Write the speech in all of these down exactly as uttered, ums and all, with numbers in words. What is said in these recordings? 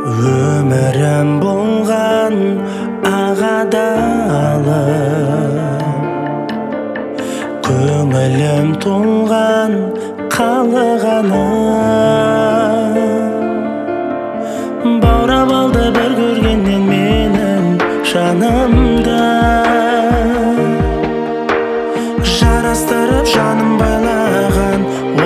Өмірім болған ағадалым, көңілім толған қалағаным. Баурап алды бір көргеннен менің жанымды, жарастырып жаным байлаған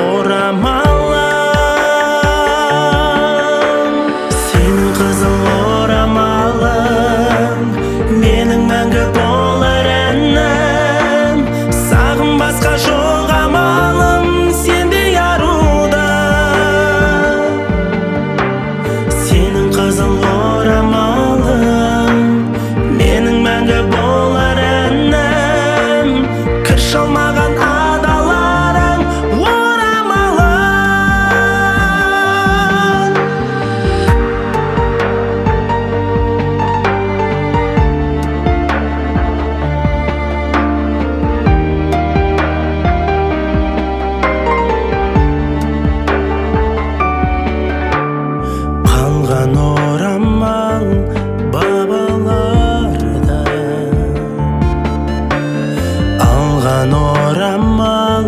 орамалым. Сенің қызыл орамалың менің мәңгі болар әнім. Сағынбасқа жоқ амалым сендей аруда. Сенің қызыл орамалың менің мәңгі болар әнім. Кір шалмаған адаларың орамалың. Қалған орамал бабаларда, алған орамал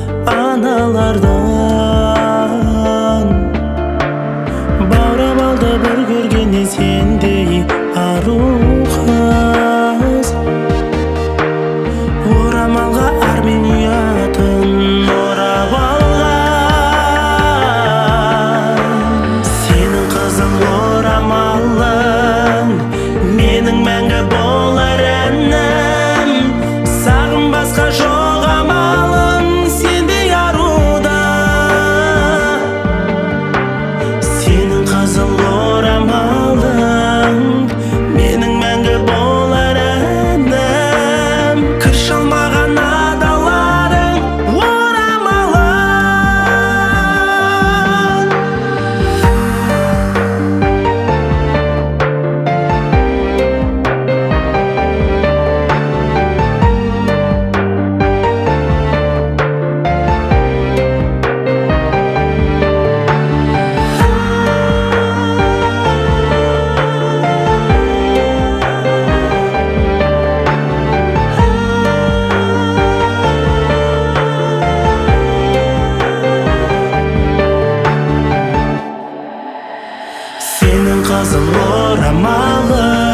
аналардан. Баурап алды бір көргеннен сендей ару қыз. Орамалға армен ұятын орап алған. Сенің қызыл орамалың менің мәңгі болар әнім. Сағынбасқа жоқ амалым сендей аруда. Сенің қызыл орамалың менің мәңгі болар әнім. Кір шалмаған адаларың орамалың. Сенің қызыл орамалың